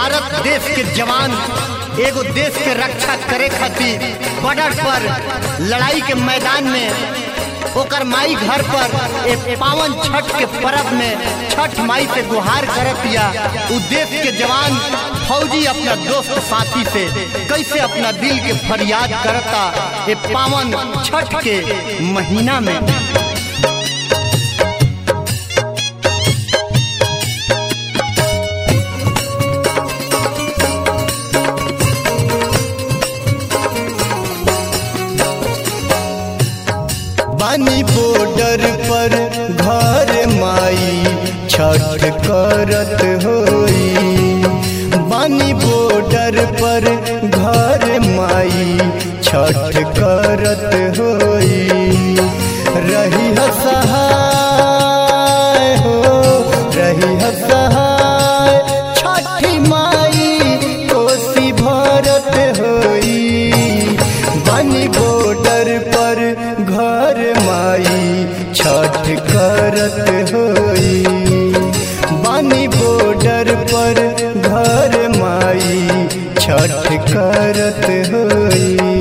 भारत देश के जवान एगो देश के रक्षा करे खातिर बॉर्डर पर लड़ाई के मैदान में ओकर माई घर पर एक पावन छठ के पर्व में छठ माई से गुहार करतिया। उ देश के जवान फौजी अपना दोस्त साथी से कैसे अपना दिल के फरियाद करता ये पावन छठ के महीना में। बानी बॉर्डर पर घर माई छठ करत होई। बानी बॉर्डर पर घर माई छठ करत होई। रही सहाय हो रही सहाय छठी माई कोसी भरत होई। बानी बॉर्डर पर घर माई छठ करत होई। बानी बॉर्डर पर घर माई छठ करत होई।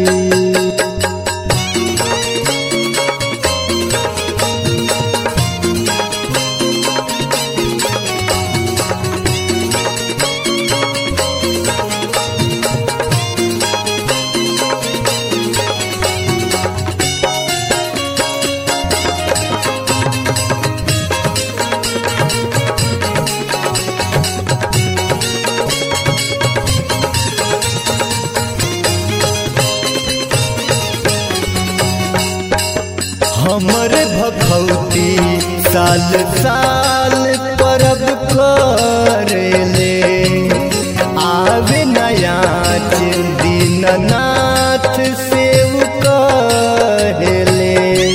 हमर भखौती साल साल परब करेले। आवे नयाच दीननाथ से कहेले।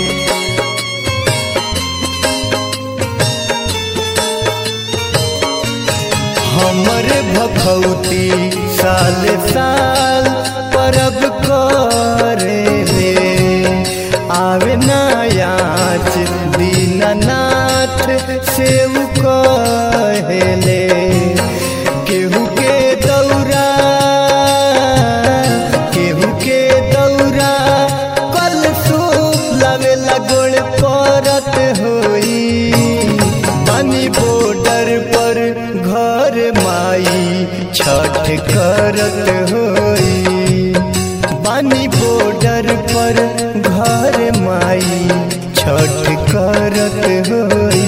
हमर भखौती साल साल परब करेले। आवे नयाच दीननाथ से कहेले। केहू के दौरा कल सूप लगे लगोड़ परत होई। बानी बॉर्डर पर घर माई छठ करत होई। बानी बॉर्डर पर घर माई छठ करत होई।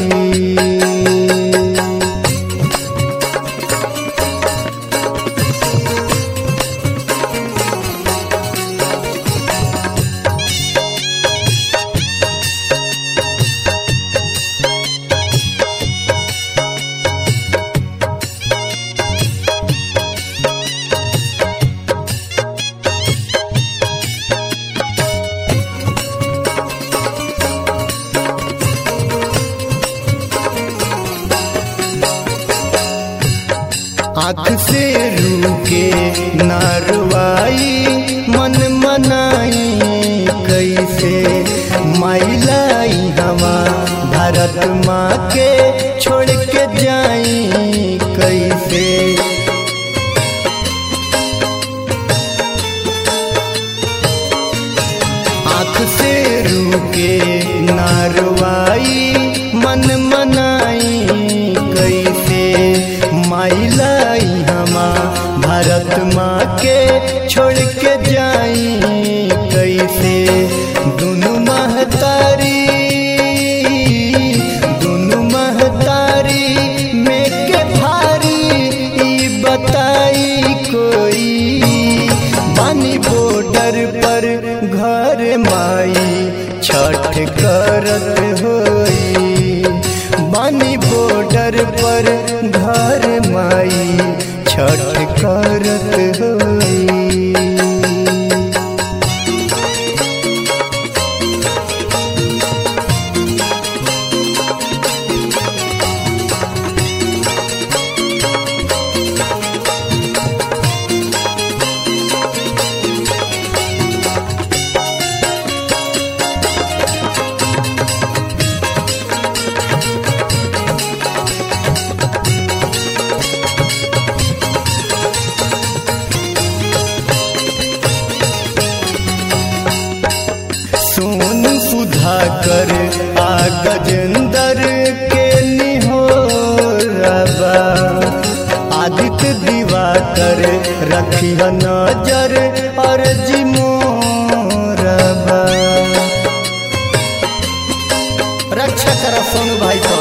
आँख से रूके नारवाई मन मनाई कैसे। माइलाई हवा भारत माँ के छोड़ के जाई कैसे। आँख से रूके नारवाई मन मनाई कैसे। माइलाई हमा भारत माँ के छोड़ के जाई कैसे। दुनु महतारी में के भारी ई बताई कोई। बानी बॉर्डर पर घर माई छठ करत होई। आ गजेंदर के निहोरबा आदित्य दिवाकर रखिह नजर अर्जी मोरबा। रक्षा कर सोनू भाई को।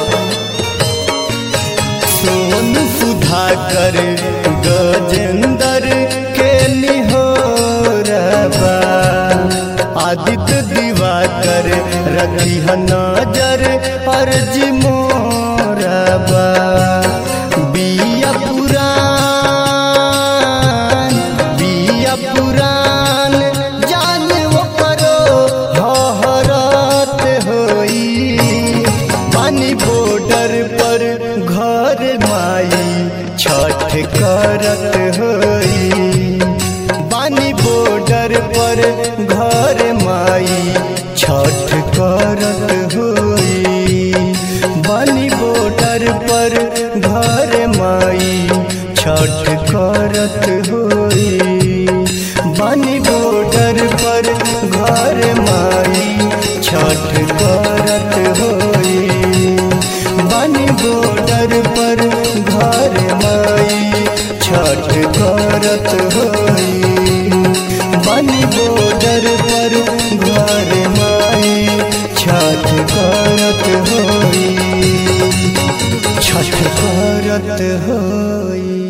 सोनू सुधाकर गजेंदर के निहोरबा आदित्य दिवाकर रखिह नजर अर्जी मोरबा। बिया पुरान जान वो करो हरत होई पानी बॉर्डर पर घर माई छठ करत होई पानी बॉर्डर पर घर माई छठ करत होई बानी बॉर्डर पर घर माई छठ करत होई बानी बॉर्डर पर घर माई छठ करत होई बानी बॉर्डर पर घर माई छठ करत होई बानी बॉर्डर पर घर माई छठ करत होई छठ करत होई।